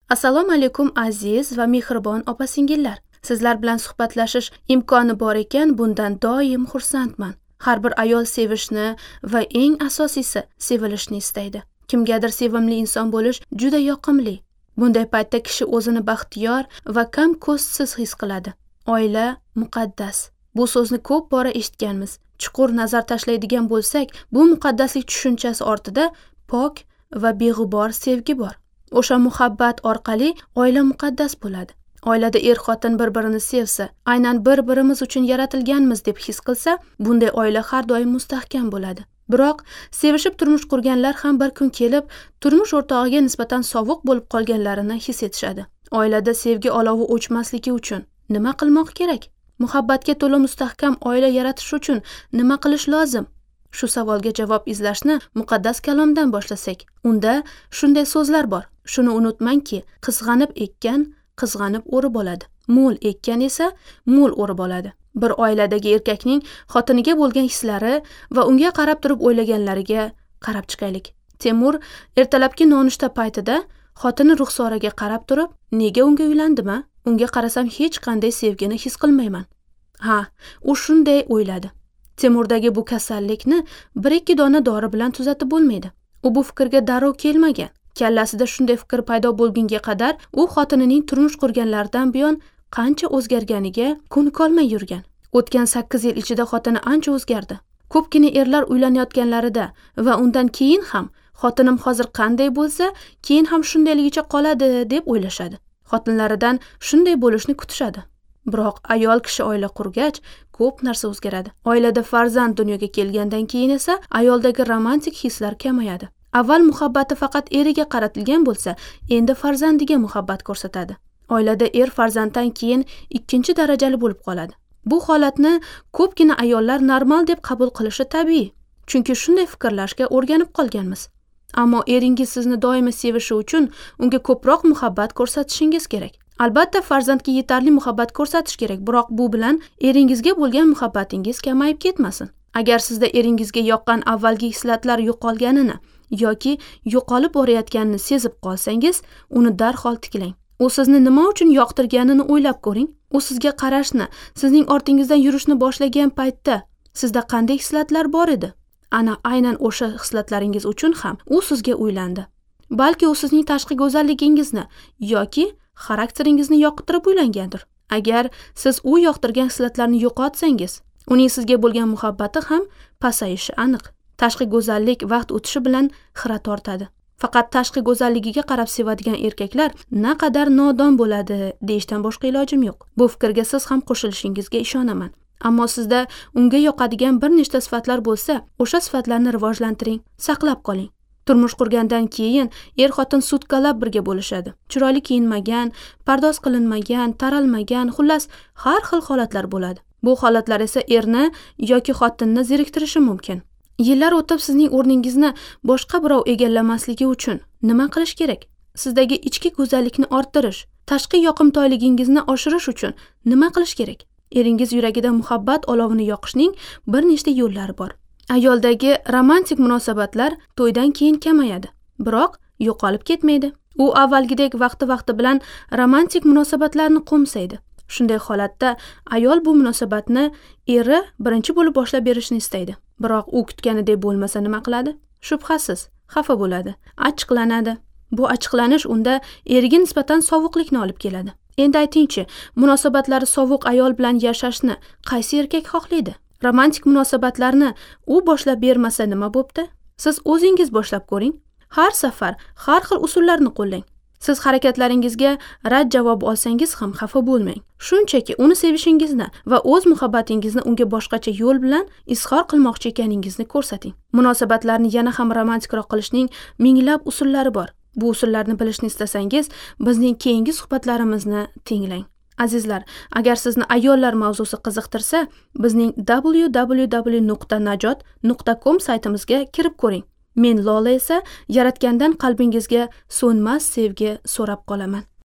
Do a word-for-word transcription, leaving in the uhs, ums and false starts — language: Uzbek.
Assalomu alaykum aziz va mehribon opa-singillar. Sizlar bilan suhbatlashish imkoni bor ekan, bundan doim xursandman. Har bir ayol sevishni va eng asosiysi sevilishni istaydi. Kimgadir sevimli inson bo'lish juda yoqimli. Bunday paytda kishi o'zini baxtiyor va kam ko'zsiz his qiladi. Oila muqaddas. Bu so'zni ko'p bora eshitganmiz. Chuqur nazar tashlaydigan bo'lsak, bu muqaddaslik tushunchasi ortida pok va beg'ubor sevgi bor. O'sha muhabbat orqali oila muqaddas bo'ladi. Oilada er-xotin bir-birini sevsa, aynan bir-birimiz uchun yaratilganmiz deb his qilsa, bunday oila har doim mustahkam bo'ladi. Biroq sevishib turmush qurganlar ham bir kun kelib, turmush o'rtog'iga nisbatan sovuq bo'lib qolganlarini his etishadi. Oilada sevgi olovi o'chmasligi uchun nima qilmoq kerak? Muhabbatga to'la mustahkam oila yaratish uchun nima qilish lozim? Shu savolga javob izlashni muqaddas kalomdan boshlasak, unda shunday so'zlar bor. Shuni unutmangki, qizg'anib ekkan, qizg'anib o'rib oladi. Mo'l ekkan esa mo'l o'rib oladi. Bir oiladagi erkakning xotiniga bo'lgan hislari va unga qarab turib o'ylaganlariga qarab chiqaylik. Temur ertalabki nonushta paytida xotini Ruxsoraga qarab turib, nega unga uylandimmi? Unga qarasam hech qanday sevgini his qilmayman. Ha, u shunday o'yladi. Temurdagi bu kasallikni bir-ikki dona dori bilan tuzatib bo'lmaydi. U bu fikrga darrov kelmagan. Kallasida shunday fikr paydo bo'lgunga qadar u xotinining turmush qurganlaridan buyon qancha o'zgarganiga ko'nikolmay yurgan. O'tgan sakkiz yil ichida xotini ancha o'zgardi. Ko'pgina erlar uylanayotganlarida va undan keyin ham xotinim hozir qanday bo'lsa, keyin ham shundayligicha qoladi deb o'ylashadi. Xotinlaridan shunday bo'lishni kutishadi. Biroq ayol kishi oila qurgach, ko'p narsa o'zgaradi. Oilada farzand dunyoga kelgandan keyin esa ayoldagi romantik hislar kamayadi. Avval muhabbati faqat eriga qaratilgan bo'lsa, endi farzandiga muhabbat ko'rsatadi. Oilada er farzanddan keyin ikkinchi darajali bo'lib qoladi. Bu holatni ko'pgina ayollar normal deb qabul qilishi tabiiy, chunki shunday fikrlashga o'rganib qolganmiz. Ammo eringiz sizni doimo sevishi uchun unga ko'proq muhabbat ko'rsatishingiz kerak. Albatta farzandga yetarli muhabbat ko'rsatish kerak, biroq bu bilan eringizga bo'lgan muhabbatingiz kamayib ketmasin. Agar sizda eringizga yoqqan avvalgi hislatlar yo'qolganini yoki yo'qolib borayotganini sezib qolsangiz, uni darhol tiklang. U sizni nima uchun yoqtirganini o'ylab ko'ring. U sizga qarashni, sizning ortingizdan yurishni boshlagan paytda sizda qanday hislatlar bor edi? Ana aynan o'sha hislatlaringiz uchun ham u sizga uylandi. Balki u sizning tashqi go'zalligingizni yoki xarakteringizni yoqtirib uylangandir. Agar siz u yoqtirgan hislatlarni yo'qotsangiz, uning sizga bo'lgan muhabbati ham pasayishi aniq. Tashqi go'zallik vaqt o'tishi bilan xira tortadi. Faqat tashqi go'zalligiga qarab sevadigan erkaklar naqadar nodon bo'ladi deyishdan boshqa ilojim yo'q. Bu fikrga siz ham qo'shilishingizga ishonaman. Ammo sizda unga yoqadigan bir nechta sifatlar bo'lsa, o'sha sifatlarni rivojlantiring, saqlab qoling. Turmush qurgandan keyin er-xotin sutkalab birga bo'lishadi. Chiroyli kiyinmagan, pardoz qilinmagan, taralmagan, xullas har xil holatlar bo'ladi. Bu holatlar esa erni yoki xotinni zeriktirishi mumkin. Yillar o'tib sizning o'rningizni boshqa birov egallamasligi uchun nima qilish kerak? Sizdagi ichki go'zallikni orttirish, tashqi yoqimtoyligingizni oshirish uchun nima qilish kerak? Eringiz yuragida muhabbat olovini yoqishning bir nechta yo'llari bor. Ayoldagi romantik munosabatlar to'ydan keyin kamayadi, biroq yo'qolib ketmaydi. U avvalgidek vaqti-vaqti bilan romantik munosabatlarni qo'msaydi. Shunday holatda ayol bu munosabatni eri birinchi bo'lib boshlab berishni istaydi. Biroq u kutganidek bo'lmasa nima qiladi? Shubhasiz, xafa bo'ladi, achchiqlanadi. Bu achchiqlanish unda eriga nisbatan sovuqlikni olib keladi. Endi aytingchi, munosabatlari sovuq ayol bilan yashashni qaysi erkak xohlaydi? Romantik munosabatlarni u boshlab bermasa nima bo'pti? Siz o'zingiz boshlab ko'ring. Har safar har xil usullarni qo'llang. Siz harakatlaringizga rad javobi olsangiz ham xafa bo'lmang. Shunchaki uni sevishingizni va o'z muhabbatingizni unga boshqacha yo'l bilan izhor qilmoqchi ekaningizni ko'rsating. Munosabatlarni yana ham romantikroq qilishning minglab usullari bor. Bu usullarni bilishni istasangiz, bizning keyingi suhbatlarimizni tinglang. Azizlar, agar sizni ayollar mavzusi qiziqtirsa, bizning w w w nuqta najot nuqta com saytimizga kirib ko'ring. Men Lola esa yaratgandan qalbingizga so'nmas sevgi so'rab qolaman.